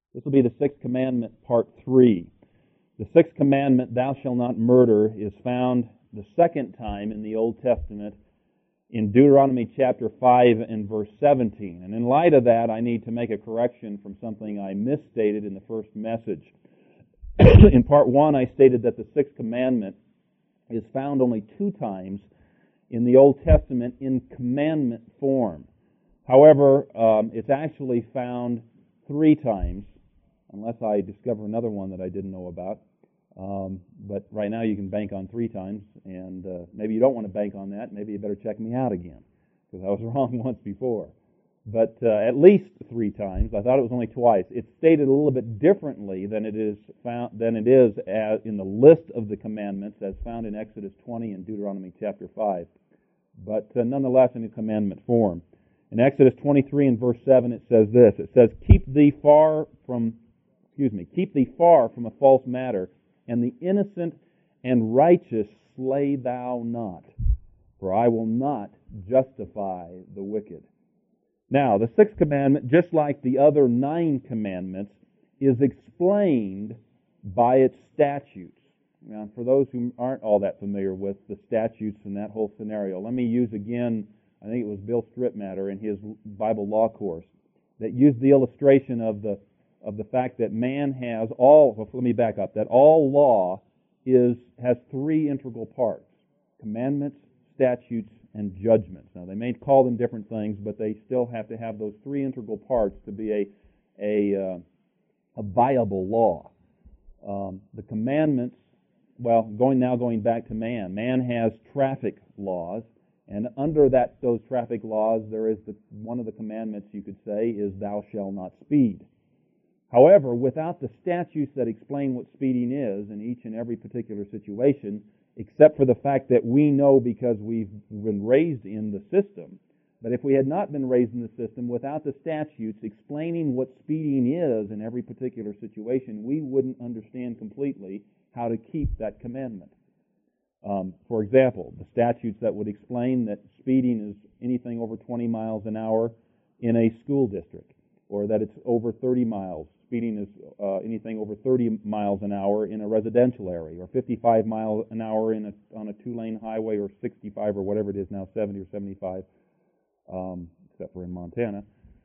This will be the Sixth Commandment, Part 3. The Sixth Commandment, thou shalt not murder, is found the second time in the Old Testament in Deuteronomy chapter 5 and verse 17. And in light of that, I need to make a correction from something I misstated in the first message. In Part 1, I stated that the Sixth Commandment is found only 2 times in the Old Testament in commandment form. However, it's actually found 3 times, unless I discover another one that I didn't know about. But right now you can bank on 3 times, and maybe you don't want to bank on that. Maybe you better check me out again, because I was wrong once before. But at least 3 times. I thought it was only twice. It's stated a little bit differently than it is in the list of the commandments as found in Exodus 20 and Deuteronomy chapter 5. But nonetheless in a commandment form. In Exodus 23 and verse 7 it says this. It says, Keep thee far from a false matter, and the innocent and righteous slay thou not, for I will not justify the wicked. Now, the Sixth Commandment, just like the other 9 commandments, is explained by its statutes. Now, for those who aren't all that familiar with the statutes and that whole scenario, let me use again, I think it was Bill Stripmatter in his Bible law course, that used the illustration of the fact that man has that all law has 3 integral parts: commandments, statutes, and judgments. Now, they may call them different things, but they still have to have those 3 integral parts to be a viable law. The commandments, going back to man. Man has traffic laws, and under those traffic laws, there is one of the commandments, you could say, is thou shalt not speed. However, without the statutes that explain what speeding is in each and every particular situation, except for the fact that we know because we've been raised in the system, but if we had not been raised in the system, without the statutes explaining what speeding is in every particular situation, we wouldn't understand completely how to keep that commandment. For example, the statutes that would explain that speeding is anything over 20 miles an hour in a school district, or that it's over 30 miles. Speeding is anything over 30 miles an hour in a residential area, or 55 miles an hour on a 2-lane highway, or 65 or whatever it is now, 70 or 75, except for in Montana,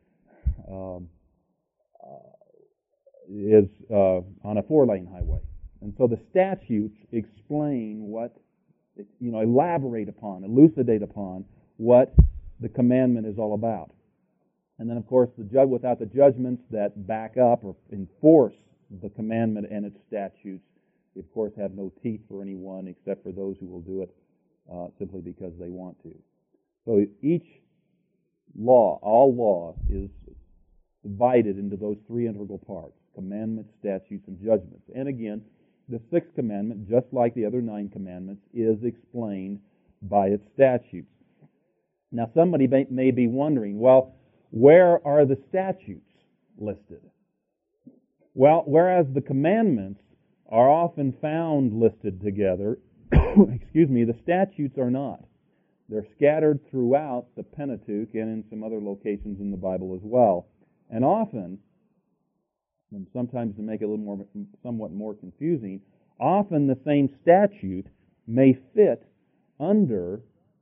is on a 4-lane highway. And so the statutes explain elaborate upon, elucidate upon what the commandment is all about. And then, of course, without the judgments that back up or enforce the commandment and its statutes, of course, have no teeth for anyone except for those who will do it simply because they want to. So each law, all law, is divided into those 3 integral parts: commandments, statutes, and judgments. And again, the 6th commandment, just like the other 9 commandments, is explained by its statutes. Now, somebody may be wondering, well, where are the statutes listed? Well, whereas the commandments are often found listed together, the statutes are not. They're scattered throughout the Pentateuch and in some other locations in the Bible as well. And often, and sometimes to make it somewhat more confusing, often the same statute may fit under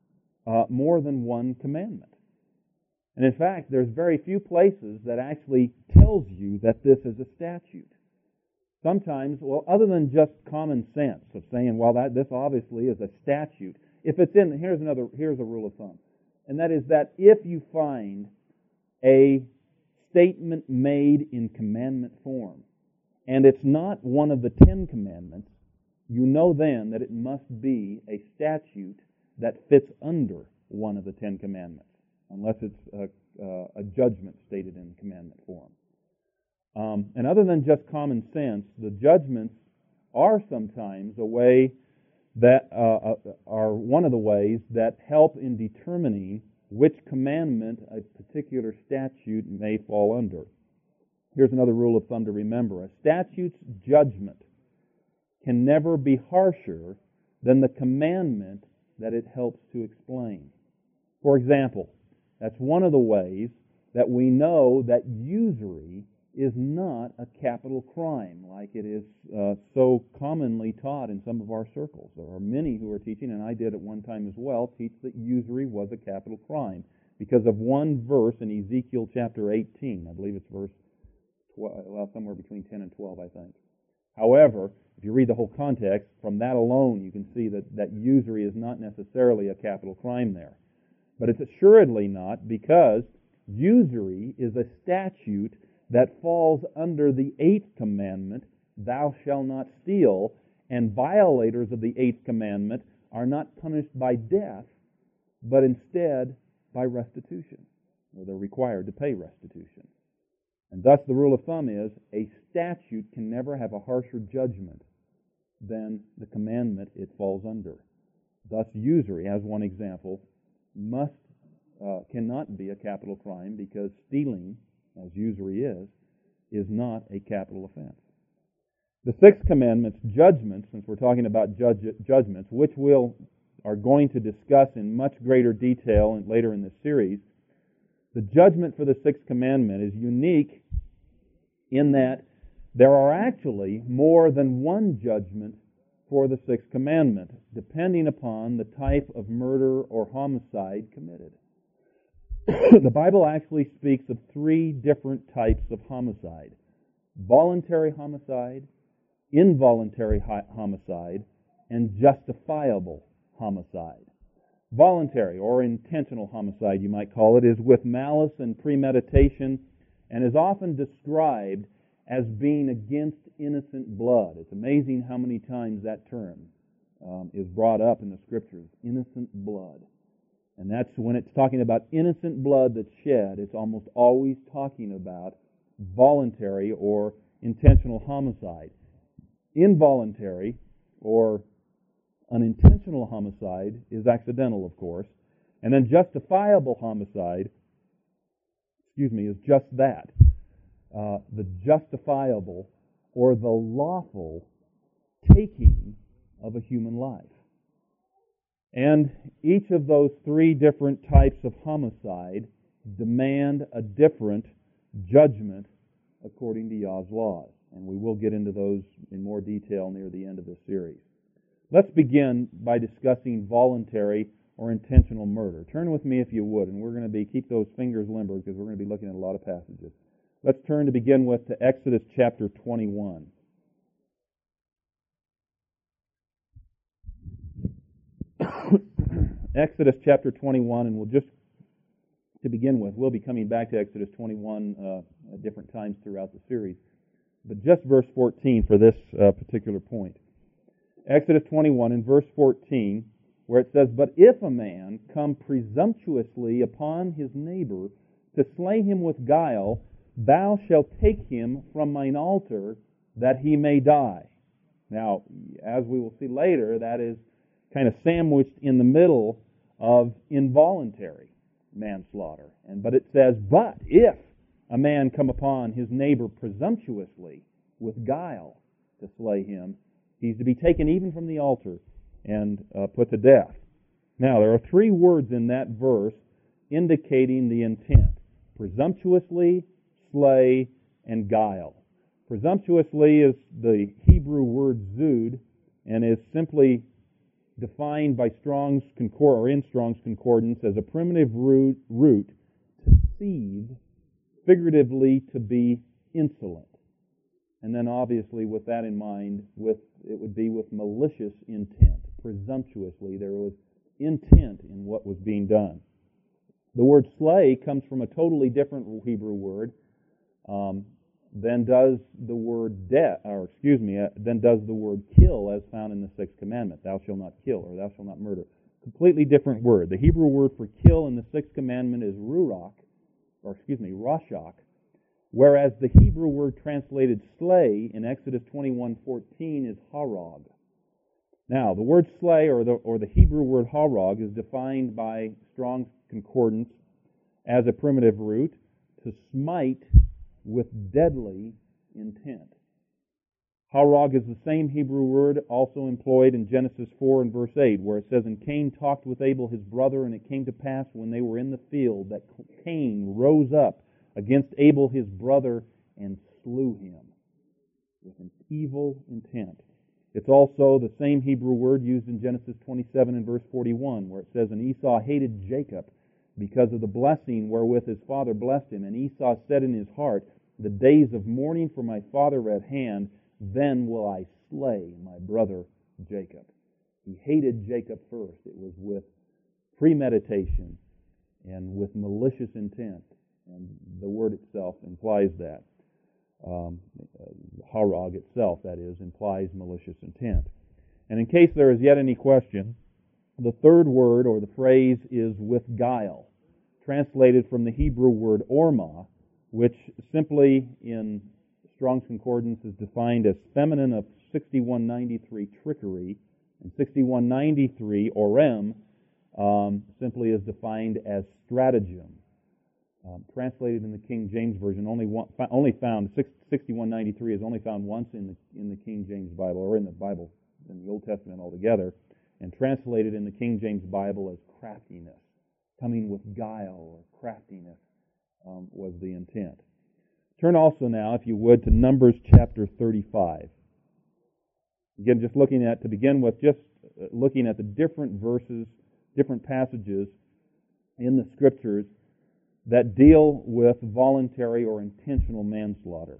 more than one commandment. And in fact, there's very few places that actually tells you that this is a statute. Sometimes, other than just common sense of saying, this obviously is a statute. If it's here's a rule of thumb, and that is that if you find a statement made in commandment form, and it's not one of the 10 commandments, you know then that it must be a statute that fits under one of the 10 commandments, unless it's a judgment stated in commandment form. And other than just common sense, the judgments are sometimes a way that are one of the ways that help in determining which commandment a particular statute may fall under. Here's another rule of thumb to remember. A statute's judgment can never be harsher than the commandment that it helps to explain. For example, that's one of the ways that we know that usury is not a capital crime like it is so commonly taught in some of our circles. There are many who are teaching, and I did at one time as well, teach that usury was a capital crime because of one verse in Ezekiel chapter 18. I believe it's verse 12, well, somewhere between 10 and 12, I think. However, if you read the whole context, from that alone you can see that usury is not necessarily a capital crime there. But it's assuredly not, because usury is a statute that falls under the 8th commandment, thou shalt not steal, and violators of the 8th commandment are not punished by death, but instead by restitution, or they're required to pay restitution. And thus the rule of thumb is a statute can never have a harsher judgment than the commandment it falls under. Thus usury, as one example, cannot be a capital crime, because stealing, as usury is not a capital offense. The 6th commandment's judgments, since we're talking about judgments, which we are going to discuss in much greater detail and later in this series, the judgment for the 6th commandment is unique in that there are actually more than one judgment for the 6th commandment, depending upon the type of murder or homicide committed. The Bible actually speaks of 3 different types of homicide: voluntary homicide, involuntary homicide, and justifiable homicide. Voluntary, or intentional homicide, you might call it, is with malice and premeditation, and is often described as being against innocent blood. It's amazing how many times that term is brought up in the Scriptures, innocent blood. And that's when it's talking about innocent blood that's shed, it's almost always talking about voluntary or intentional homicide. Involuntary or unintentional homicide is accidental, of course. And then justifiable homicide, is just that. The justifiable or the lawful taking of a human life. And each of those 3 different types of homicide demand a different judgment according to Yah's laws. And we will get into those in more detail near the end of this series. Let's begin by discussing voluntary or intentional murder. Turn with me if you would, and we're going to keep those fingers limber because we're going to be looking at a lot of passages. Let's turn to begin with to Exodus chapter 21. Exodus chapter 21, and we'll be coming back to Exodus 21 at different times throughout the series. But just verse 14 for this particular point. Exodus 21 and verse 14, where it says, "But if a man come presumptuously upon his neighbor to slay him with guile, thou shalt take him from mine altar, that he may die." Now, as we will see later, that is kind of sandwiched in the middle of involuntary manslaughter. But it says, "But if a man come upon his neighbor presumptuously with guile to slay him, he's to be taken even from the altar and put to death." Now, there are 3 words in that verse indicating the intent: presumptuously, slay, and guile. Presumptuously is the Hebrew word zud, and is simply defined by Strong's Concordance as a primitive root to seethe, figuratively to be insolent. And then obviously with that in mind, it would be with malicious intent. Presumptuously, there was intent in what was being done. The word slay comes from a totally different Hebrew word than does the word kill, as found in the 6th commandment. Thou shalt not kill, or thou shalt not murder. Completely different word. The Hebrew word for kill in the 6th commandment is rashak, whereas the Hebrew word translated slay in Exodus 21:14 is harag. Now, the word slay, or the Hebrew word harag, is defined by Strong's Concordance as a primitive root to smite with deadly intent. Harag is the same Hebrew word also employed in Genesis 4 and verse 8, where it says, "And Cain talked with Abel his brother, and it came to pass when they were in the field that Cain rose up against Abel his brother and slew him with an evil intent. It's also the same Hebrew word used in Genesis 27 and verse 41, where it says, And Esau hated Jacob because of the blessing wherewith his father blessed him. And Esau said in his heart, The days of mourning for my father are at hand, then will I slay my brother Jacob. He hated Jacob first. It was with premeditation and with malicious intent. And the word itself implies that. Harag itself, that is, implies malicious intent. And in case there is yet any question, the third word or the phrase is with guile, translated from the Hebrew word orma, which simply in Strong's Concordance is defined as feminine of 6193 trickery, and 6193 orem simply is defined as stratagem. Translated in the King James Version, only found 6193 is only found once in the King James Bible, or in the Bible in the Old Testament altogether, and translated in the King James Bible as craftiness, coming with guile or craftiness was the intent. Turn also now, if you would, to Numbers chapter 35. Again, just looking at the different verses, different passages in the Scriptures that deal with voluntary or intentional manslaughter.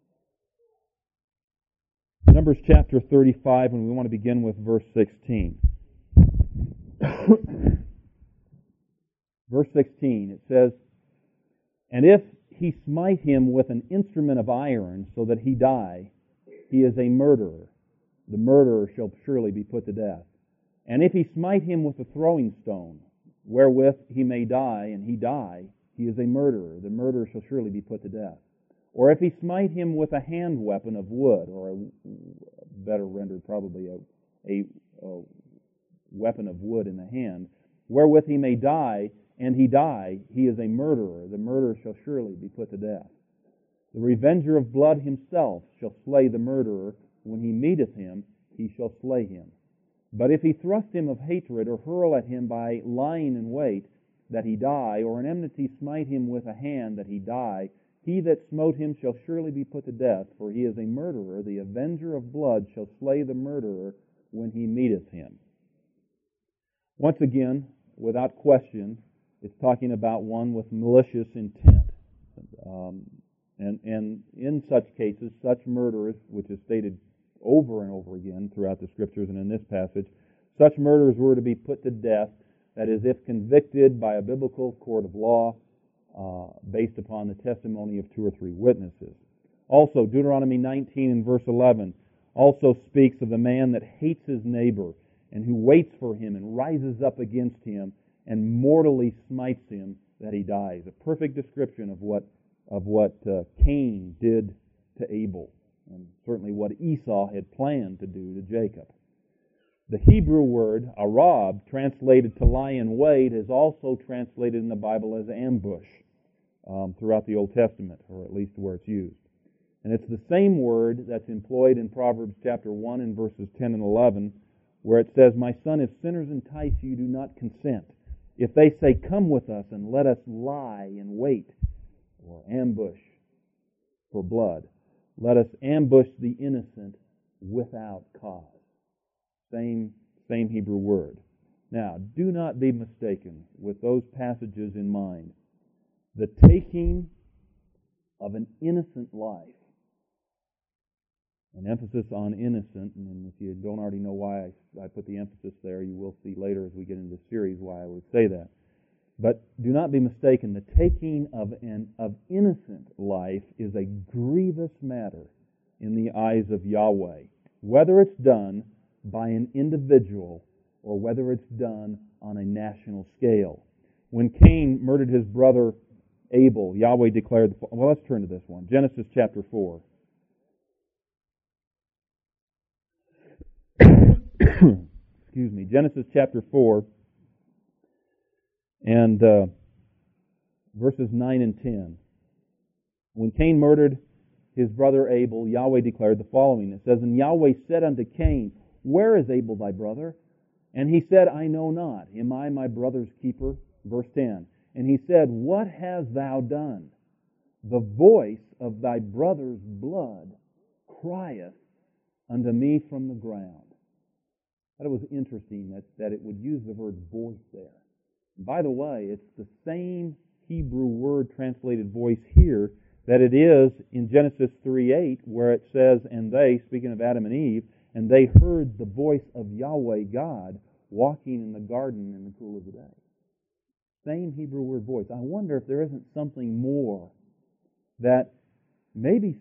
Numbers chapter 35, and we want to begin with verse 16. Verse 16, it says, And if he smite him with an instrument of iron so that he die, he is a murderer. The murderer shall surely be put to death. And if he smite him with a throwing stone, wherewith he may die, and he die, he is a murderer. The murderer shall surely be put to death. Or if he smite him with a hand weapon of wood, or better rendered probably a weapon of wood in the hand, wherewith he may die, and he die, he is a murderer. The murderer shall surely be put to death. The revenger of blood himself shall slay the murderer. When he meeteth him, he shall slay him. But if he thrust him of hatred, or hurl at him by lying in wait, that he die, or in enmity smite him with a hand, that he die, he that smote him shall surely be put to death, for he is a murderer. The avenger of blood shall slay the murderer when he meeteth him. Once again, without question, it's talking about one with malicious intent. And in such cases, such murderers, which is stated over and over again throughout the Scriptures and in this passage, such murderers were to be put to death, that is, if convicted by a biblical court of law based upon the testimony of 2 or 3 witnesses. Also, Deuteronomy 19 and verse 11 also speaks of the man that hates his neighbor and who waits for him and rises up against him and mortally smites him that he dies. A perfect description of what Cain did to Abel, and certainly what Esau had planned to do to Jacob. The Hebrew word, arab, translated to lie in wait, is also translated in the Bible as ambush throughout the Old Testament, or at least where it's used. And it's the same word that's employed in Proverbs chapter 1 and verses 10 and 11, where it says, My son, if sinners entice you, do not consent. If they say, Come with us and let us lie in wait, or ambush for blood, let us ambush the innocent without cause. Same Hebrew word. Now, do not be mistaken with those passages in mind. The taking of an innocent life, an emphasis on innocent, and if you don't already know why I put the emphasis there, you will see later as we get into the series why I would say that. But do not be mistaken, the taking of innocent life is a grievous matter in the eyes of Yahweh, whether it's done by an individual or whether it's done on a national scale. When Cain murdered his brother Abel, Yahweh declared, well, let's turn to this one, Genesis chapter 4. Excuse me, Genesis chapter 4 and verses 9 and 10. When Cain murdered his brother Abel, Yahweh declared the following. It says, And Yahweh said unto Cain, Where is Abel thy brother? And he said, I know not. Am I my brother's keeper? Verse 10. And he said, What hast thou done? The voice of thy brother's blood crieth unto me from the ground. That was interesting that it would use the word voice there. By the way, it's the same Hebrew word translated voice here that it is in Genesis 3:8, where it says, and they, speaking of Adam and Eve, and they heard the voice of Yahweh God walking in the garden in the cool of the day. Same Hebrew word voice. I wonder if there isn't something more that maybe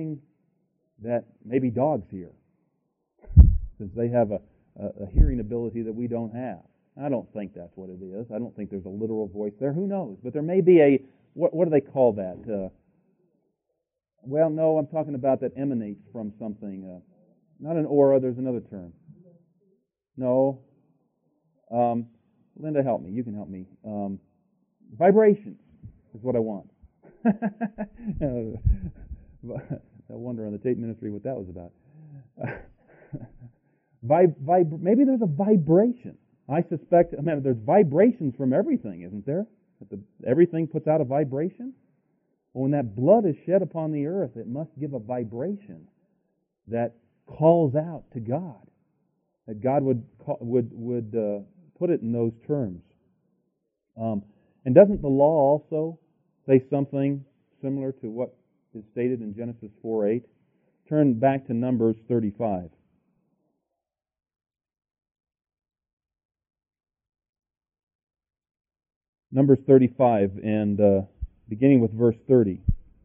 dogs hear, since they have a hearing ability that we don't have. I don't think that's what it is. I don't think there's a literal voice there. Who knows? But there may be what do they call that? Well, no, I'm talking about that emanates from something. Not an aura, there's another term. No. Linda, help me. You can help me. Vibrations is what I want. I wonder on the tape ministry what that was about. Maybe there's a vibration. I suspect, there's vibrations from everything, isn't there? Everything puts out a vibration. Well, when that blood is shed upon the earth, it must give a vibration that calls out to God. That God would put it in those terms. And doesn't the law also say something similar to what is stated in Genesis 4:8? Turn back to Numbers 35. Numbers 35, and beginning with verse 30.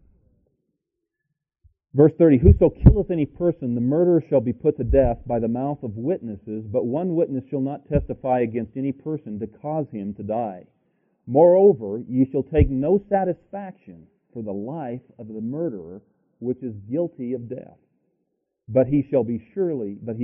Verse 30, whoso killeth any person, the murderer shall be put to death by the mouth of witnesses, but one witness shall not testify against any person to cause him to die. Moreover, ye shall take no satisfaction for the life of the murderer, which is guilty of death. But he shall be surely put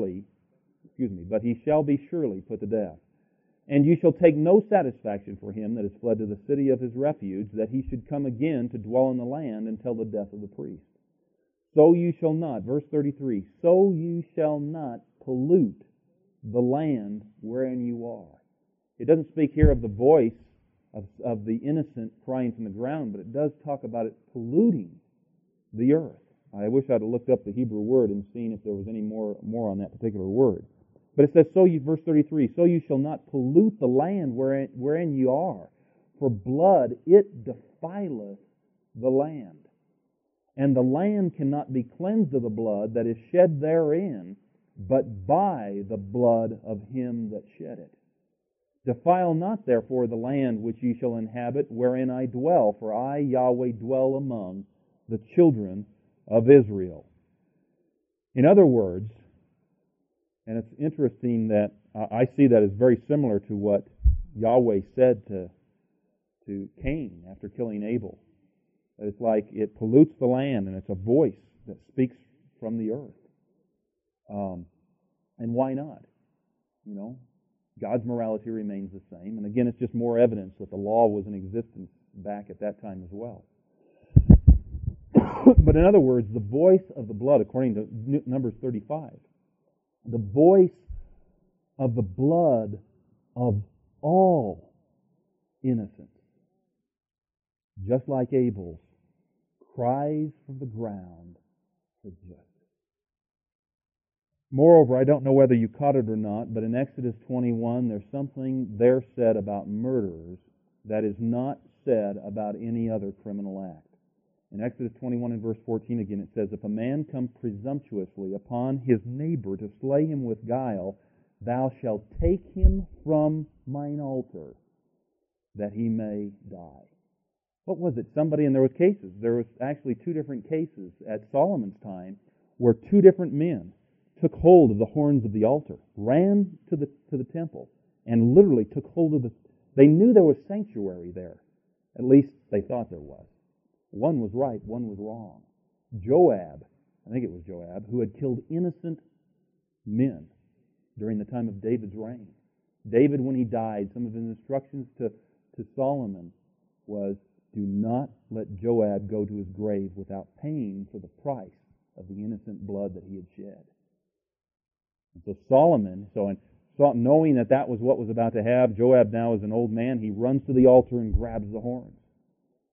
to death. And you shall take no satisfaction for him that is fled to the city of his refuge, that he should come again to dwell in the land until the death of the priest. So you shall not, verse 33, so you shall not pollute the land wherein you are. It doesn't speak here of the voice of the innocent crying from the ground, but it does talk about it polluting the earth. I wish I'd have looked up the Hebrew word and seen if there was any more on that particular word. But it says, verse 33, so you shall not pollute the land wherein you are, for blood it defileth the land. And the land cannot be cleansed of the blood that is shed therein, but by the blood of him that shed it. Defile not therefore the land which ye shall inhabit, wherein I dwell, for I, Yahweh, dwell among the children of Israel. In other words, and it's interesting that I see that as very similar to what Yahweh said to Cain after killing Abel. It's like it pollutes the land, and it's a voice that speaks from the earth. And why not? God's morality remains the same. And again, it's just more evidence that the law was in existence back at that time as well. But in other words, the voice of the blood, according to Numbers 35, the voice of the blood of all innocents, just like Abel's, cries from the ground for justice. Moreover, I don't know whether you caught it or not, but in Exodus 21, there's something there said about murderers that is not said about any other criminal act. In Exodus 21 and verse 14 again, it says, if a man come presumptuously upon his neighbor to slay him with guile, thou shalt take him from mine altar, that he may die. What was it? And there was actually two different cases at Solomon's time where two different men took hold of the horns of the altar, ran to the temple, and literally took hold of they knew there was sanctuary there. At least they thought there was. One was right, one was wrong. Joab, who had killed innocent men during the time of David's reign. David, when he died, some of his instructions to Solomon was, do not let Joab go to his grave without paying for the price of the innocent blood that he had shed. And so Solomon, knowing that was what was about to happen, Joab now is an old man, he runs to the altar and grabs the horns.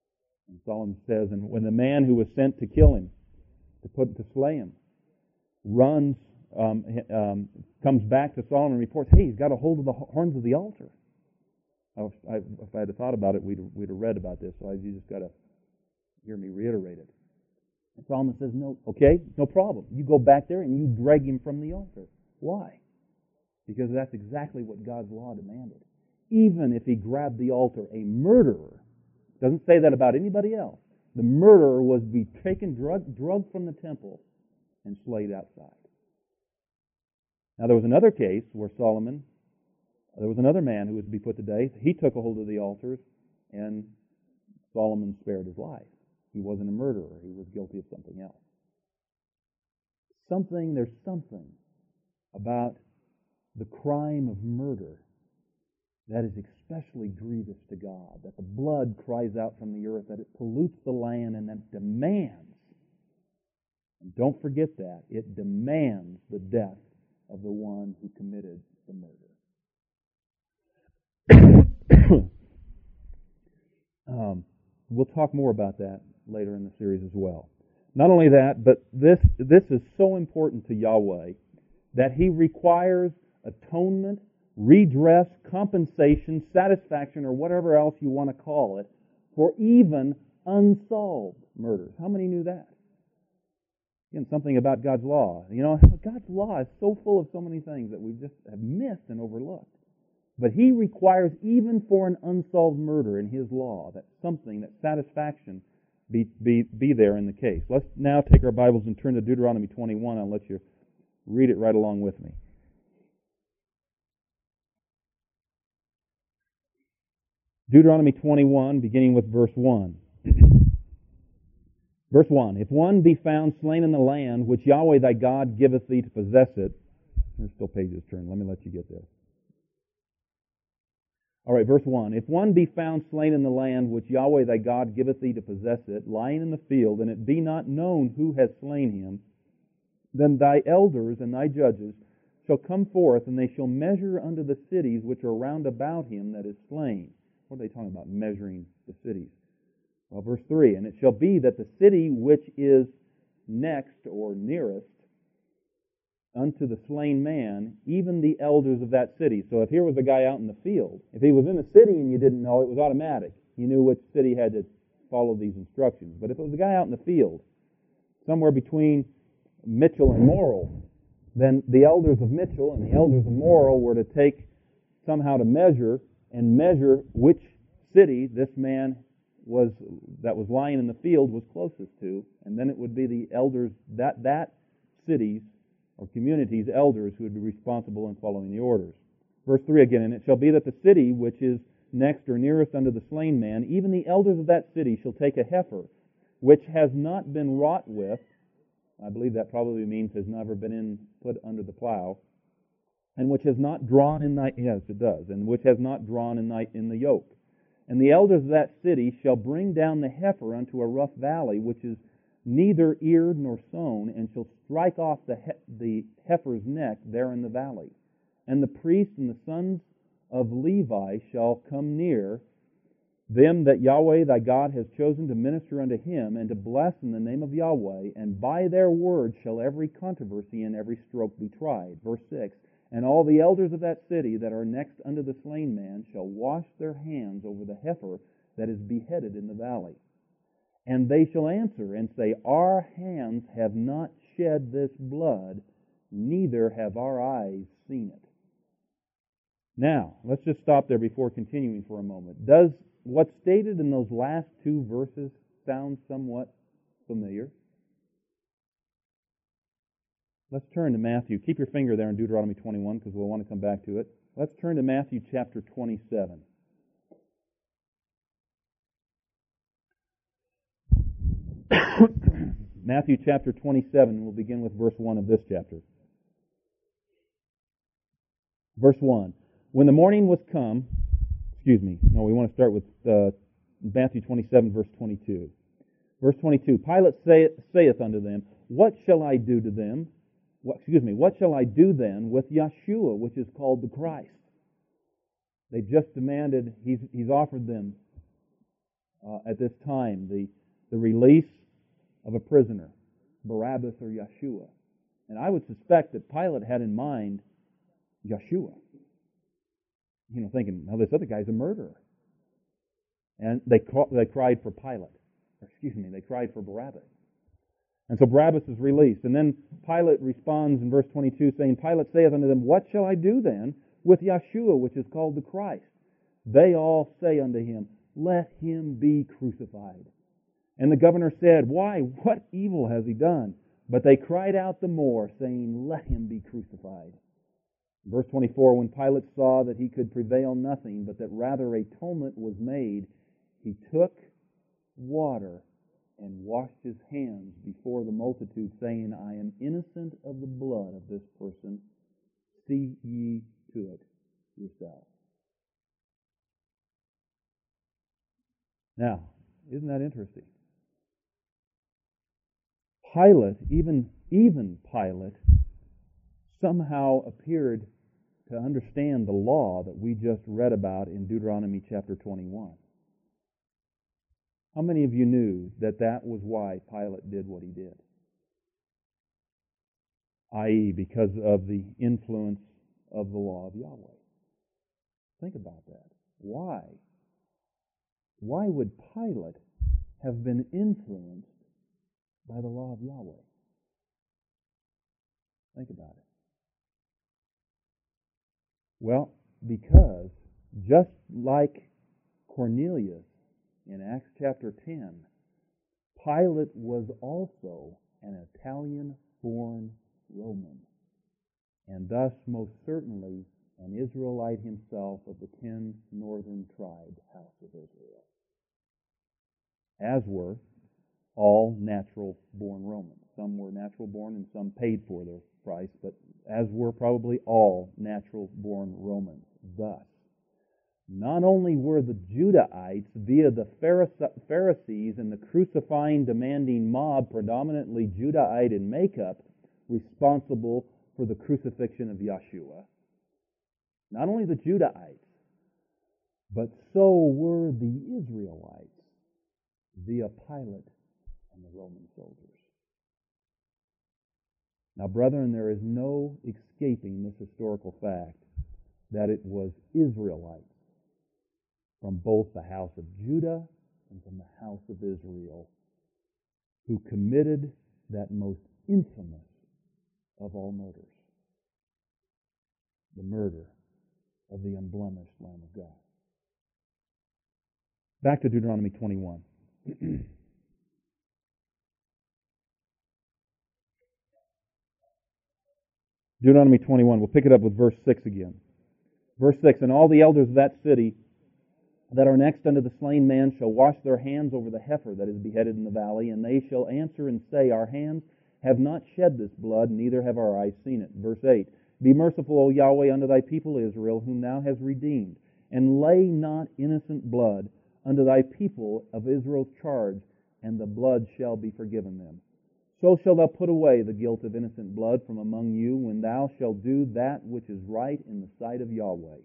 And Solomon says, and when the man who was sent to kill him, to slay him, runs, comes back to Solomon and reports, hey, he's got a hold of the horns of the altar. If I had thought about it, we'd have read about this, so you just got to hear me reiterate it. And Solomon says, no, okay, no problem. You go back there and you drag him from the altar. Why? Because that's exactly what God's law demanded. Even if he grabbed the altar, a murderer, doesn't say that about anybody else, the murderer was to be taken, drugged from the temple, and slayed outside. Now there was another case where there was another man who was to be put to death. He took a hold of the altars, and Solomon spared his life. He wasn't a murderer. He was guilty of something else. There's something about the crime of murder that is especially grievous to God, that the blood cries out from the earth, that it pollutes the land, and that demands, and don't forget that, it demands the death of the one who committed the murder. We'll talk more about that later in the series as well. Not only that, but this is so important to Yahweh that He requires atonement, redress, compensation, satisfaction, or whatever else you want to call it, for even unsolved murders. How many knew that? Again, something about God's law. You know, God's law is so full of so many things that we just have missed and overlooked. But He requires, even for an unsolved murder in His law, that something, that satisfaction be there in the case. Let's now take our Bibles and turn to Deuteronomy 21. I'll let you read it right along with me. Deuteronomy 21, beginning with verse 1. Verse 1, if one be found slain in the land which Yahweh thy God giveth thee to possess it. There's still pages turned. Let me let you get there. All right, verse 1. If one be found slain in the land which Yahweh thy God giveth thee to possess it, lying in the field, and it be not known who has slain him, then thy elders and thy judges shall come forth, and they shall measure unto the cities which are round about him that is slain. What are they talking about, measuring the cities? Well, verse 3, and it shall be that the city which is next or nearest unto the slain man, even the elders of that city. So if here was a guy out in the field, if he was in the city and you didn't know, it was automatic. You knew which city had to follow these instructions. But if it was a guy out in the field, somewhere between Mitchell and Morrill, then the elders of Mitchell and the elders of Morrill were to take somehow to measure which city this man that was lying in the field was closest to, and then it would be the elders, that city's or community's elders who would be responsible in following the orders. Verse 3 again, and it shall be that the city which is next or nearest unto the slain man, even the elders of that city shall take a heifer, which has not been wrought with, I believe that probably means has never been put under the plow, and which has not drawn in yes it does, and which has not drawn in the yoke. And the elders of that city shall bring down the heifer unto a rough valley, which is neither eared nor sown, and shall strike off the heifer's neck there in the valley. And the priests and the sons of Levi shall come near, them that Yahweh thy God has chosen to minister unto him, and to bless in the name of Yahweh, and by their word shall every controversy and every stroke be tried. Verse 6, and all the elders of that city that are next unto the slain man shall wash their hands over the heifer that is beheaded in the valley. And they shall answer and say, our hands have not shed this blood, neither have our eyes seen it. Now, let's just stop there before continuing for a moment. Does what's stated in those last two verses sound somewhat familiar? Let's turn to Matthew. Keep your finger there in Deuteronomy 21 because we'll want to come back to it. Let's turn to Matthew chapter 27. Matthew chapter 27, we'll begin with verse 1 of this chapter. Verse 1. When the morning was come, we want to start with Matthew 27, verse 22. Verse 22, Pilate saith unto them, what shall I do to them? What shall I do then with Yeshua, which is called the Christ? They just demanded, he's offered them at this time, the release of a prisoner, Barabbas or Yeshua. And I would suspect that Pilate had in mind Yeshua. Thinking, this other guy's a murderer. And they cried for Pilate. They cried for Barabbas. And so Barabbas is released. And then Pilate responds in verse 22 saying, Pilate saith unto them, What shall I do then with Yeshua, which is called the Christ? They all say unto him, Let him be crucified. And the governor said, Why, what evil has he done? But they cried out the more, saying, Let him be crucified. Verse 24, when Pilate saw that he could prevail nothing, but that rather atonement was made, he took water and washed his hands before the multitude, saying, I am innocent of the blood of this person. See ye to it yourselves. Now, isn't that interesting? Pilate, even Pilate, somehow appeared to understand the law that we just read about in Deuteronomy chapter 21. How many of you knew that was why Pilate did what he did? I.e., because of the influence of the law of Yahweh. Think about that. Why? Why would Pilate have been influenced by the law of Yahweh? Think about it. Well, because just like Cornelius in Acts chapter 10, Pilate was also an Italian-born Roman, and thus most certainly an Israelite himself of the 10 northern tribes, house of Israel, as were all natural-born Romans. Some were natural-born and some paid for their price, but as were probably all natural-born Romans. Thus, not only were the Judahites, via the Pharisees and the crucifying, demanding mob, predominantly Judahite in makeup, responsible for the crucifixion of Yeshua, not only the Judahites, but so were the Israelites via Pilate and the Roman soldiers. Now, brethren, there is no escaping this historical fact that it was Israelites from both the house of Judah and from the house of Israel who committed that most infamous of all murders, the murder of the unblemished Lamb of God. Back to Deuteronomy 21. Deuteronomy 21, we'll pick it up with verse 6 again. Verse 6, And all the elders of that city that are next unto the slain man shall wash their hands over the heifer that is beheaded in the valley, and they shall answer and say, Our hands have not shed this blood, neither have our eyes seen it. Verse 8, Be merciful, O Yahweh, unto thy people Israel, whom thou hast redeemed, and lay not innocent blood unto thy people of Israel's charge, and the blood shall be forgiven them. So shalt thou put away the guilt of innocent blood from among you, when thou shalt do that which is right in the sight of Yahweh.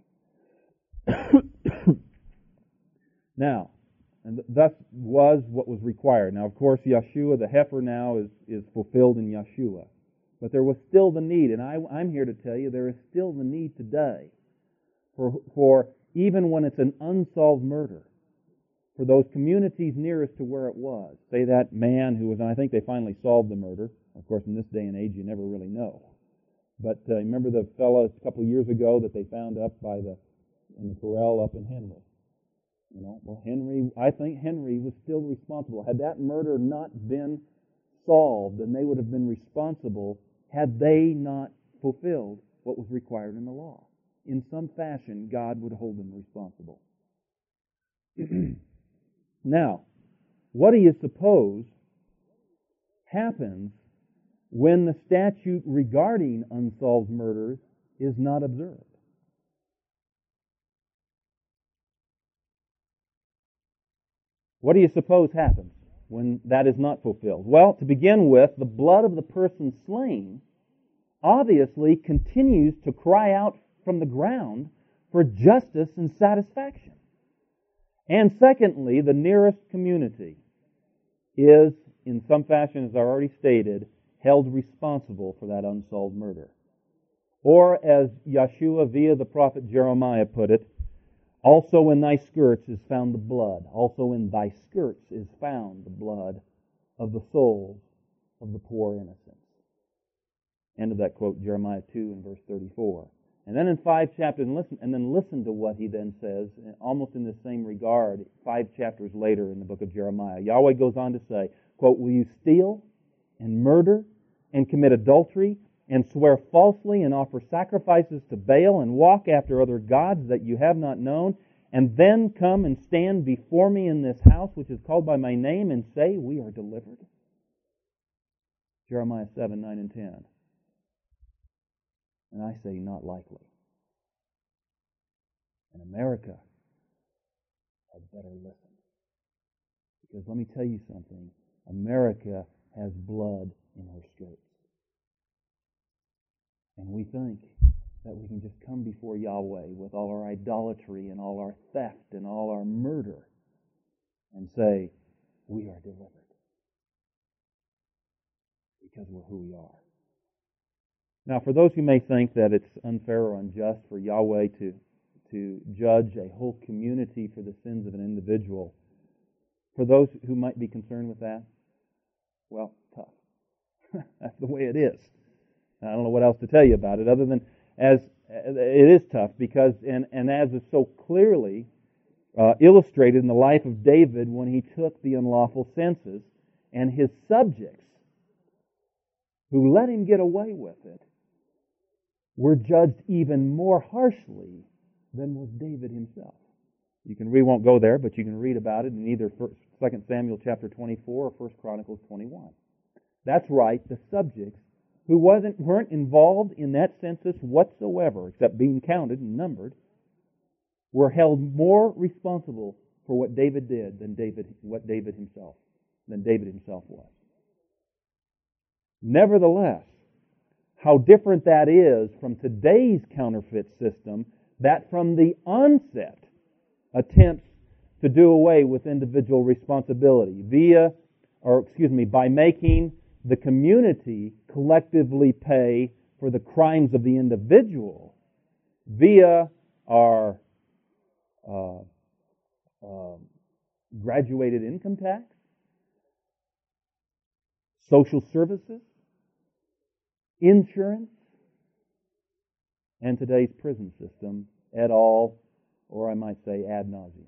Now, and thus was what was required. Now, of course, Yeshua, the heifer now, is fulfilled in Yeshua. But there was still the need, and I'm here to tell you there is still the need today for even when it's an unsolved murder, for those communities nearest to where it was. Say that man who was, and I think they finally solved the murder. Of course, in this day and age, you never really know. But remember the fellow a couple of years ago that they found up in the corral up in Henry? Well, I think Henry was still responsible. Had that murder not been solved, then they would have been responsible had they not fulfilled what was required in the law. In some fashion, God would hold them responsible. Now, what do you suppose happens when the statute regarding unsolved murders is not observed? What do you suppose happens when that is not fulfilled? Well, to begin with, the blood of the person slain obviously continues to cry out from the ground for justice and satisfaction. And secondly, the nearest community is, in some fashion, as I already stated, held responsible for that unsolved murder. Or, as Yeshua via the prophet Jeremiah put it, also in thy skirts is found the blood. Also in thy skirts is found the blood of the souls of the poor innocents. End of that quote, Jeremiah 2 and verse 34. And then in 5 chapters, listen to what he then says, almost in the same regard, 5 chapters later in the book of Jeremiah. Yahweh goes on to say, quote, will you steal and murder and commit adultery and swear falsely and offer sacrifices to Baal and walk after other gods that you have not known, and then come and stand before me in this house which is called by my name and say, we are delivered? Jeremiah 7, 9, and 10. And I say, not likely. And America had better listen. Because let me tell you something. America has blood in her skirts. And we think that we can just come before Yahweh with all our idolatry and all our theft and all our murder and say, we are delivered. Because we're who we are. Now, for those who may think that it's unfair or unjust for Yahweh to judge a whole community for the sins of an individual, for those who might be concerned with that, well, tough. That's the way it is. I don't know what else to tell you about it other than as it is tough because, and as is so clearly illustrated in the life of David when he took the unlawful census, and his subjects who let him get away with it were judged even more harshly than was David himself. We won't go there, but you can read about it in either 2 Samuel chapter 24 or 1 Chronicles 21. That's right, the subjects who weren't involved in that census whatsoever, except being counted and numbered, were held more responsible for what David did than David himself was. Nevertheless, how different that is from today's counterfeit system that from the onset attempts to do away with individual responsibility by making the community collectively pay for the crimes of the individual via our graduated income tax, social services, insurance, and today's prison system et al., or I might say ad nauseum.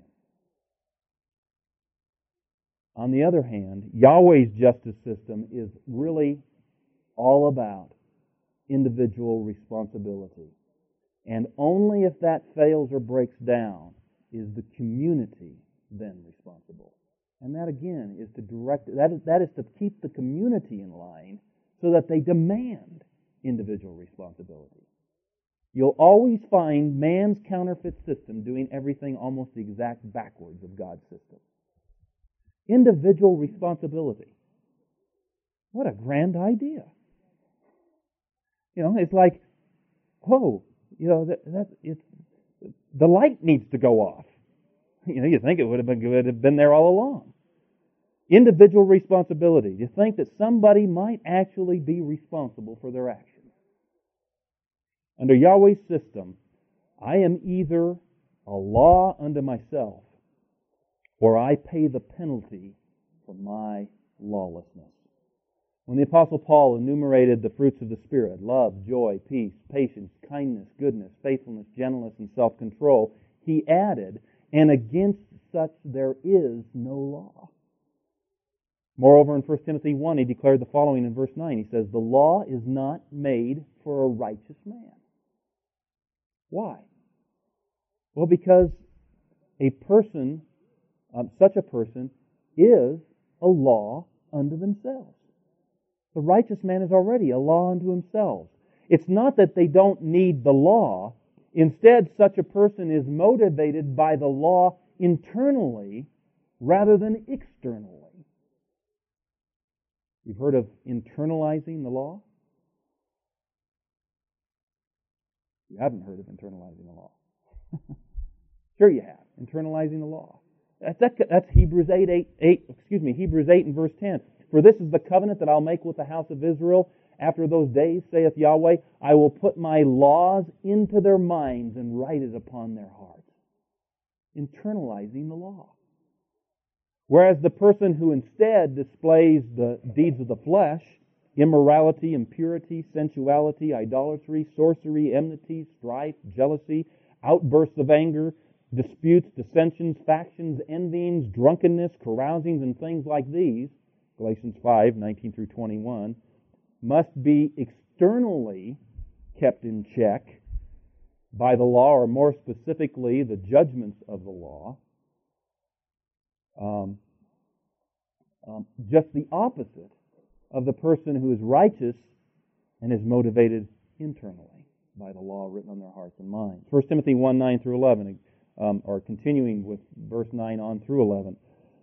On the other hand, Yahweh's justice system is really all about individual responsibility. And only if that fails or breaks down is the community then responsible. And that again is to that is to keep the community in line so that they demand individual responsibility. You'll always find man's counterfeit system doing everything almost the exact backwards of God's system. Individual responsibility. What a grand idea. It's like, the light needs to go off. You think it would have been there all along. Individual responsibility. You think that somebody might actually be responsible for their actions. Under Yahweh's system, I am either a law unto myself or I pay the penalty for my lawlessness. When the Apostle Paul enumerated the fruits of the Spirit, love, joy, peace, patience, kindness, goodness, faithfulness, gentleness, and self-control, he added, and against such there is no law. Moreover, in 1 Timothy 1, he declared the following in verse 9. He says, the law is not made for a righteous man. Why? Well, because such a person is a law unto themselves. The righteous man is already a law unto himself. It's not that they don't need the law. Instead, such a person is motivated by the law internally rather than externally. You've heard of internalizing the law? You haven't heard of internalizing the law. Sure you have. Internalizing the law. That's Hebrews 8 and verse 10. For this is the covenant that I'll make with the house of Israel after those days, saith Yahweh, I will put my laws into their minds and write it upon their hearts. Internalizing the law. Whereas the person who instead displays the deeds of the flesh, immorality, impurity, sensuality, idolatry, sorcery, enmity, strife, jealousy, outbursts of anger, disputes, dissensions, factions, envyings, drunkenness, carousings, and things like these, Galatians 5:19 through 21, must be externally kept in check by the law, or more specifically, the judgments of the law. Just the opposite of the person who is righteous and is motivated internally by the law written on their hearts and minds. 1 Timothy 1:9 through 11, or continuing with verse 9 on through 11.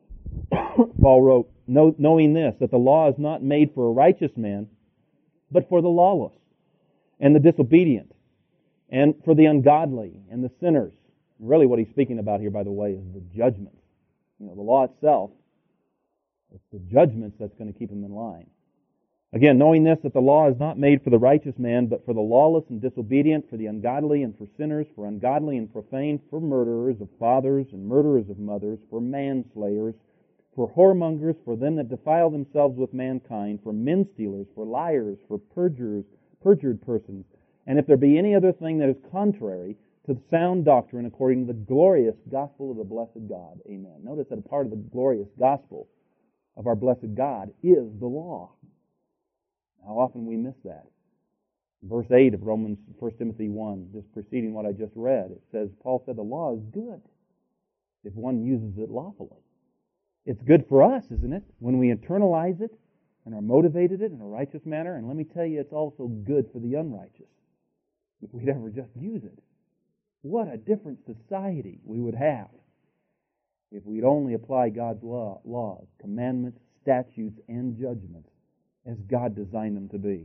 Paul wrote, knowing this, that the law is not made for a righteous man, but for the lawless, and the disobedient, and for the ungodly, and the sinners. Really what he's speaking about here, by the way, is the judgments. The law itself, it's the judgments that's going to keep him in line. Again, knowing this, that the law is not made for the righteous man, but for the lawless and disobedient, for the ungodly and for sinners, for ungodly and profane, for murderers of fathers and murderers of mothers, for manslayers, for whoremongers, for them that defile themselves with mankind, for men stealers, for liars, for perjured persons, and if there be any other thing that is contrary to the sound doctrine according to the glorious gospel of the blessed God. Amen. Notice that a part of the glorious gospel of our blessed God is the law. How often we miss that. Verse 8 of 1 Timothy 1, just preceding what I just read, it says, Paul said the law is good if one uses it lawfully. It's good for us, isn't it? When we internalize it and are motivated it in a righteous manner. And let me tell you, it's also good for the unrighteous if we'd ever just use it. What a different society we would have if we'd only apply God's laws, commandments, statutes, and judgments as God designed them to be.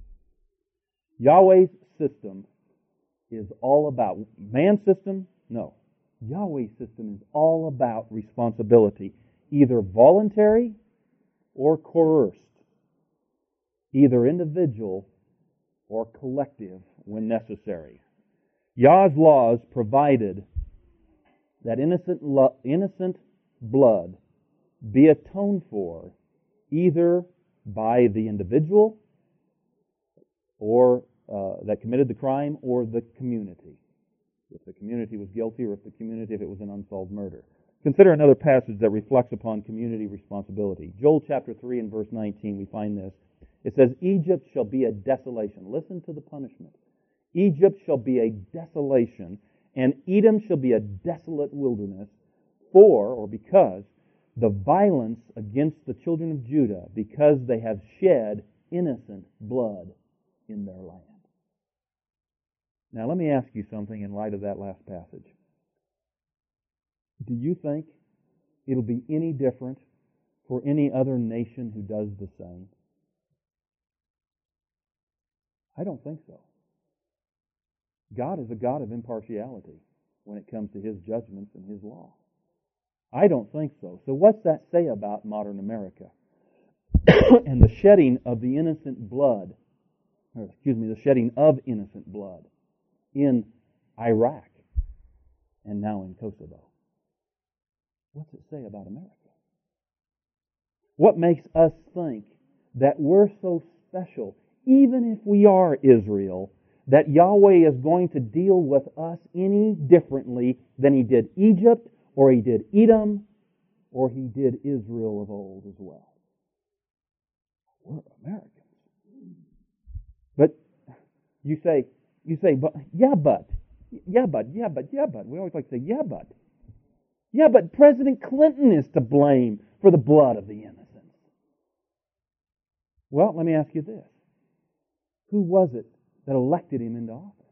Yahweh's system is all about, man's system? No. Yahweh's system is all about responsibility, either voluntary or coerced, either individual or collective when necessary. Yah's laws provided that innocent blood be atoned for either by the individual or that committed the crime, or the community. If the community was guilty, or if it was an unsolved murder. Consider another passage that reflects upon community responsibility. Joel chapter 3 and verse 19, we find this. It says, Egypt shall be a desolation. Listen to the punishment. Egypt shall be a desolation, and Edom shall be a desolate wilderness, because the violence against the children of Judah, because they have shed innocent blood in their land. Now let me ask you something in light of that last passage. Do you think it'll be any different for any other nation who does the same? I don't think so. God is a God of impartiality when it comes to His judgments and His law. I don't think so. So what's that say about modern America? And the shedding of the innocent blood, the shedding of innocent blood in Iraq and now in Kosovo. What's it say about America? What makes us think that we're so special, even if we are Israel, that Yahweh is going to deal with us any differently than He did Egypt, or He did Edom, or He did Israel of old as well? We're Americans. But you say, but. We always like to say, but. Yeah, but President Clinton is to blame for the blood of the innocents. Well, let me ask you this. Who was it that elected him into office?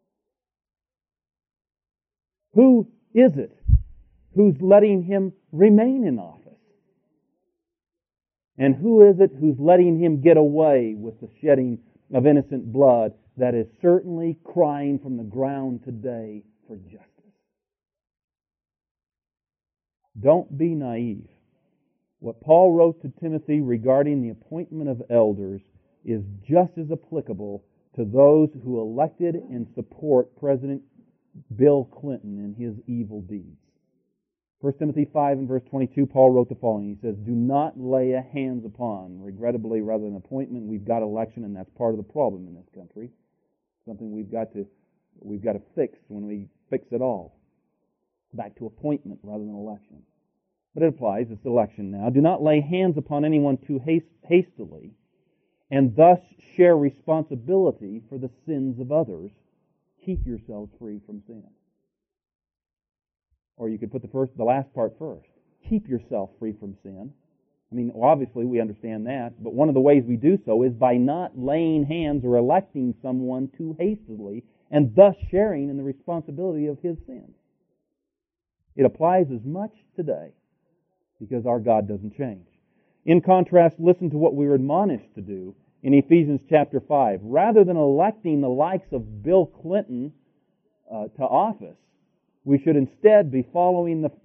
Who is it who's letting him remain in office? And who is it who's letting him get away with the shedding of innocent blood that is certainly crying from the ground today for justice? Don't be naive. What Paul wrote to Timothy regarding the appointment of elders is just as applicable to those who elected and support President Bill Clinton in his evil deeds. 1 Timothy 5 and verse 22, Paul wrote the following. He says, "Do not lay hands upon." Regrettably, rather than appointment, we've got election, and that's part of the problem in this country. Something we've got to fix when we fix it all. Back to appointment rather than election. But it applies, it's election now. "Do not lay hands upon anyone too hastily, and thus share responsibility for the sins of others. Keep yourselves free from sin." Or you could put the last part first. Keep yourself free from sin. I mean, obviously we understand that, but one of the ways we do so is by not laying hands or electing someone too hastily, and thus sharing in the responsibility of his sins. It applies as much today, because our God doesn't change. In contrast, listen to what we were admonished to do in Ephesians chapter 5. Rather than electing the likes of Bill Clinton to office, we should instead be following the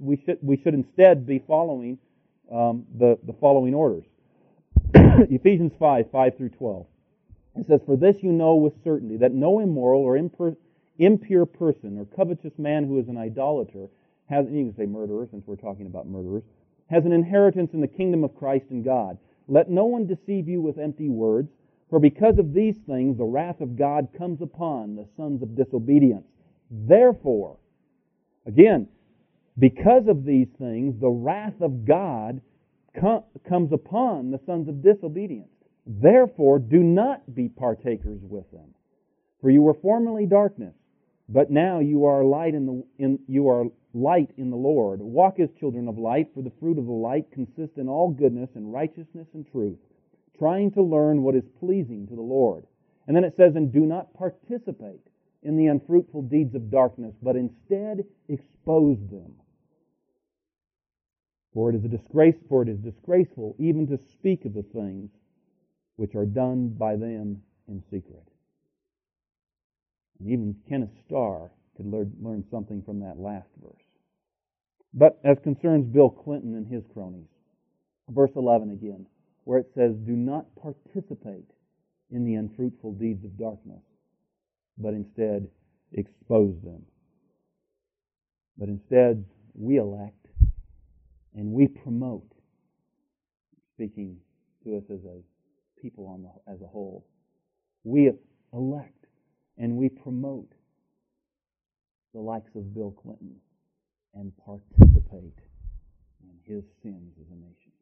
following orders. Ephesians 5 through 12. It says, "For this you know with certainty, that no immoral or impure person or covetous man who is an idolater has," and you can say murderer since we're talking about murderers, "has an inheritance in the kingdom of Christ and God. Let no one deceive you with empty words, for because of these things the wrath of God comes upon the sons of disobedience. Therefore," again, because of these things the wrath of God comes upon the sons of disobedience. "Therefore do not be partakers with them. For you were formerly darkness, but now you are light in the Lord. Walk as children of light, for the fruit of the light consists in all goodness and righteousness and truth, trying to learn what is pleasing to the Lord." And then it says, "And do not participate in the unfruitful deeds of darkness, but instead expose them. For it is disgraceful even to speak of the things which are done by them in secret." And even Kenneth Starr could learn something from that last verse. But as concerns Bill Clinton and his cronies, verse 11 again, where it says, "Do not participate in the unfruitful deeds of darkness, but instead expose them." But instead, we elect and we promote, speaking to us as a people as a whole, we elect and we promote the likes of Bill Clinton and participate in his sins as a nation.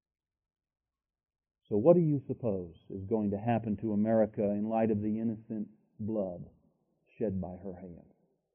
So what do you suppose is going to happen to America in light of the innocent blood shed by her hands?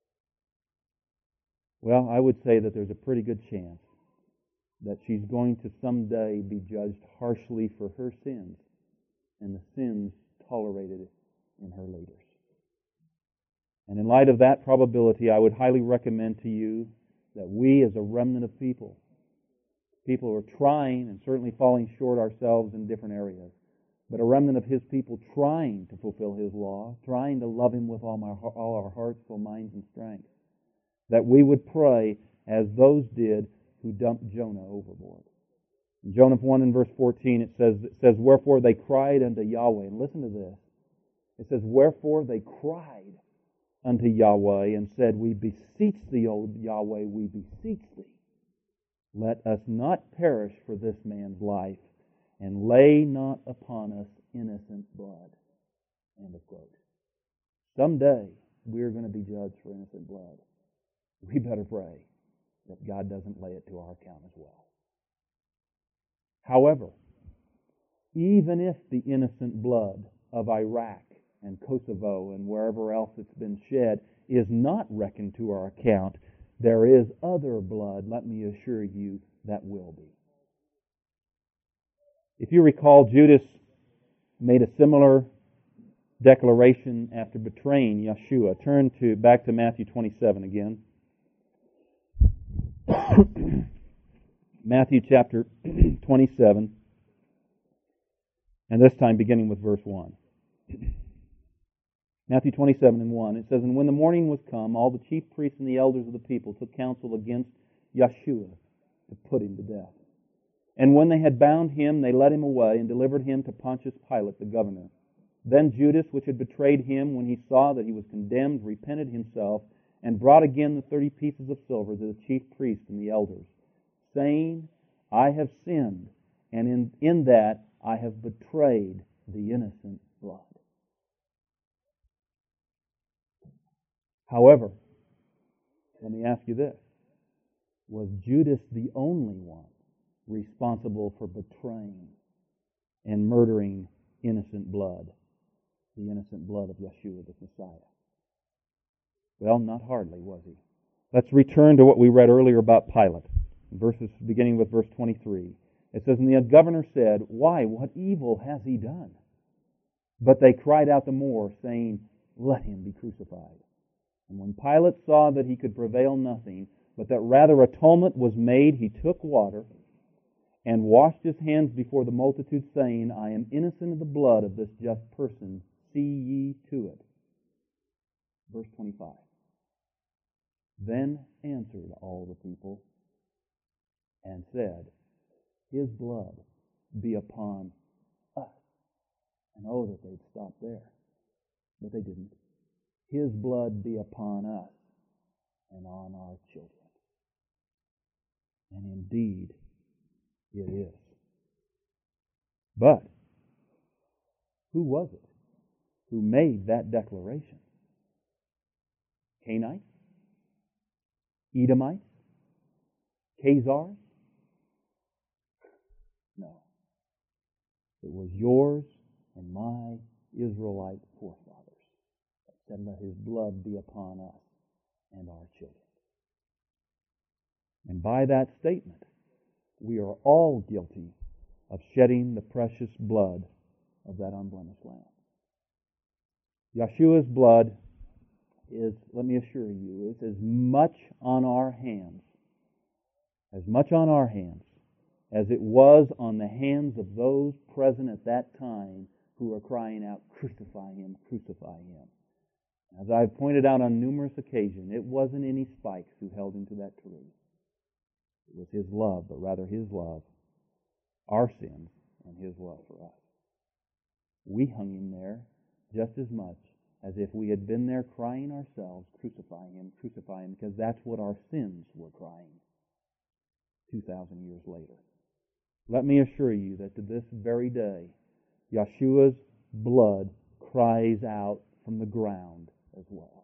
Well, I would say that there's a pretty good chance that she's going to someday be judged harshly for her sins and the sins tolerated in her leaders. And in light of that probability, I would highly recommend to you that we as a remnant of people who are trying and certainly falling short ourselves in different areas, but a remnant of His people trying to fulfill His law, trying to love Him with all our hearts, soul, minds, and strength, that we would pray as those did who dumped Jonah overboard. In Jonah 1 and verse 14 it says, "Wherefore they cried unto Yahweh." And listen to this. It says, "Wherefore they cried unto Yahweh and said, We beseech thee, O Yahweh, we beseech thee. Let us not perish for this man's life, and lay not upon us innocent blood." End of quote. Someday we're going to be judged for innocent blood. We better pray that God doesn't lay it to our account as well. However, even if the innocent blood of Iraq and Kosovo and wherever else it's been shed is not reckoned to our account, there is other blood, let me assure you, that will be. If you recall, Judas made a similar declaration after betraying Yeshua. Turn back to Matthew 27 again. Matthew chapter 27, and this time beginning with verse 1. Matthew 27 and 1, it says, "And when the morning was come, all the chief priests and the elders of the people took counsel against Yeshua, to put him to death. And when they had bound him, they led him away and delivered him to Pontius Pilate, the governor. Then Judas, which had betrayed him, when he saw that he was condemned, repented himself, and brought again the 30 pieces of silver to the chief priests and the elders, saying, I have sinned, and in that I have betrayed the innocent blood. However, let me ask you this. Was Judas the only one responsible for betraying and murdering innocent blood, the innocent blood of Yeshua the Messiah? Well, not hardly, was he. Let's return to what we read earlier about Pilate, beginning with verse 23. It says, And the governor said, Why, what evil has he done? But they cried out the more, saying, Let him be crucified. And when Pilate saw that he could prevail nothing, but that rather atonement was made, he took water and washed his hands before the multitude, saying, I am innocent of the blood of this just person. See ye to it. Verse 25. Then answered all the people and said, His blood be upon us. And oh, that they'd stop there. But they didn't. His blood be upon us and on our children. And indeed, it is. But who was it who made that declaration? Canaanites? Edomites? Khazars? No. It was yours and my Israelite forefathers that said, Let his blood be upon us and our children. And by that statement, we are all guilty of shedding the precious blood of that unblemished lamb. Yeshua's blood is, let me assure you, is as much on our hands as it was on the hands of those present at that time who were crying out, Crucify him, crucify him. As I've pointed out on numerous occasions, it wasn't any spikes who held him to that tree. It was his love, but rather his love, our sins, and his love for us. We hung him there just as much as if we had been there crying ourselves, Crucify him, because that's what our sins were crying 2,000 years later. Let me assure you that to this very day, Yeshua's blood cries out from the ground as well.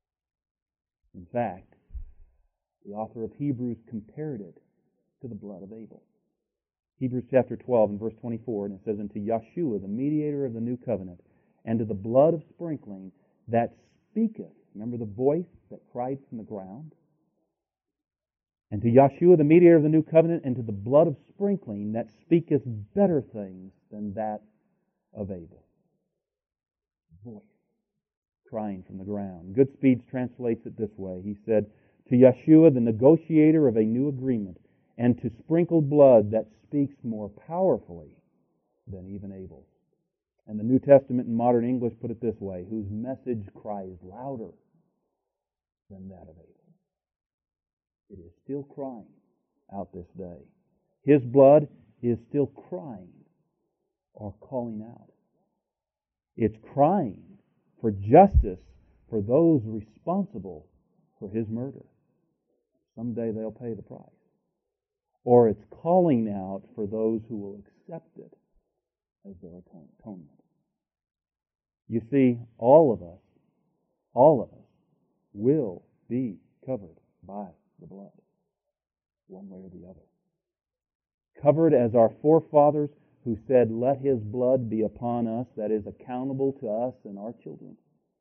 In fact, the author of Hebrews compared it to the blood of Abel. Hebrews chapter 12 and verse 24, and it says, And to Yeshua, the mediator of the new covenant, and to the blood of sprinkling that speaketh, remember the voice that cried from the ground? And to Yeshua, the mediator of the new covenant, and to the blood of sprinkling that speaketh better things than that of Abel. Voice crying from the ground. Goodspeed translates it this way. He said, To Yeshua, the negotiator of a new agreement, and to sprinkle blood that speaks more powerfully than even Abel's. And the New Testament in modern English put it this way, whose message cries louder than that of Abel. It is still crying out this day. His blood is still crying or calling out. It's crying for justice for those responsible for his murder. Someday they'll pay the price. Or it's calling out for those who will accept it as their atonement. You see, all of us will be covered by the blood, one way or the other. Covered as our forefathers who said, Let his blood be upon us, that is accountable to us and our children.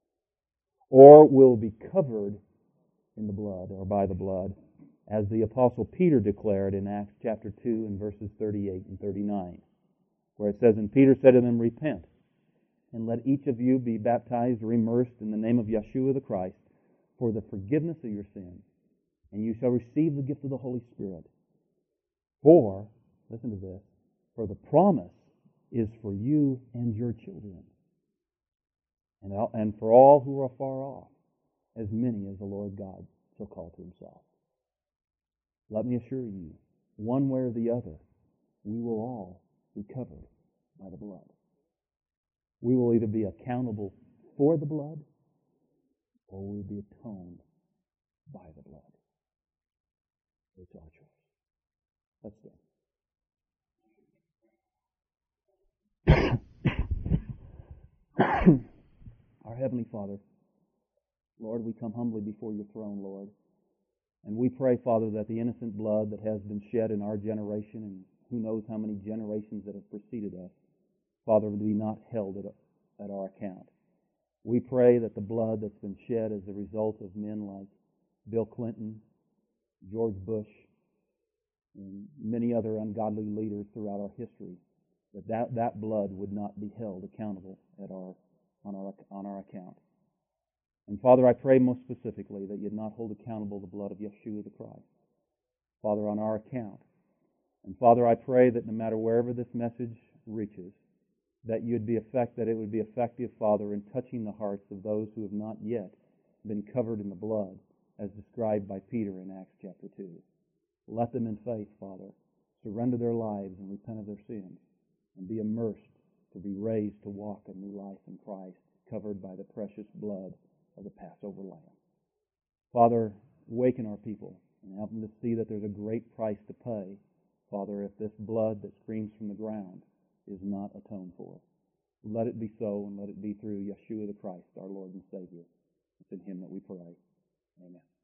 Or will be covered in the blood or by the blood, as the Apostle Peter declared in Acts chapter 2 and verses 38 and 39, where it says, And Peter said to them, Repent, and let each of you be baptized or immersed in the name of Yeshua the Christ for the forgiveness of your sins, and you shall receive the gift of the Holy Spirit. For, listen to this, for the promise is for you and your children, and for all who are far off, as many as the Lord God shall call to himself. Let me assure you, one way or the other, we will all be covered by the blood. We will either be accountable for the blood or we'll be atoned by the blood. It's our choice. Let's stand. Our Heavenly Father, Lord, we come humbly before your throne, Lord. And we pray, Father, that the innocent blood that has been shed in our generation, and who knows how many generations that have preceded us, Father, would be not held at our account. We pray that the blood that's been shed as a result of men like Bill Clinton, George Bush, and many other ungodly leaders throughout our history, that blood would not be held accountable on our account. And Father, I pray most specifically that you'd not hold accountable the blood of Yeshua the Christ, Father, on our account. And Father, I pray that no matter wherever this message reaches, that it would be effective, Father, in touching the hearts of those who have not yet been covered in the blood, as described by Peter in Acts chapter 2. Let them in faith, Father, surrender their lives and repent of their sins, and be immersed to be raised to walk a new life in Christ, covered by the precious blood of the Passover Lamb. Father, waken our people and help them to see that there's a great price to pay, Father, if this blood that streams from the ground is not atoned for. Let it be so, and let it be through Yeshua the Christ, our Lord and Savior. It's in Him that we pray. Amen.